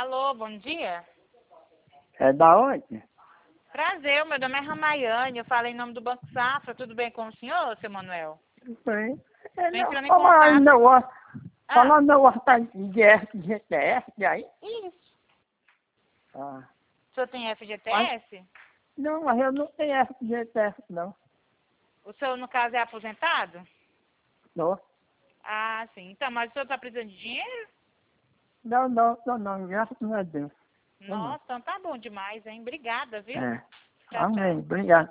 Alô, bom dia. É da onde? Prazer, meu nome é Ramaiane, eu falo em nome do Banco Safra. Tudo bem com o senhor, seu Manuel? Tudo bem. Tô entrando em contato. Falando no orçamento de FGTS, aí? Isso. Ah. O senhor tem FGTS? Não, mas eu não tenho FGTS, não. O senhor, no caso, é aposentado? Não, Ah, sim. Então, mas o senhor tá precisando de dinheiro? não, graças a Deus. Não. Nossa, então tá bom demais, hein? Obrigada, viu? É. Tchau, Amém, tchau. obrigado.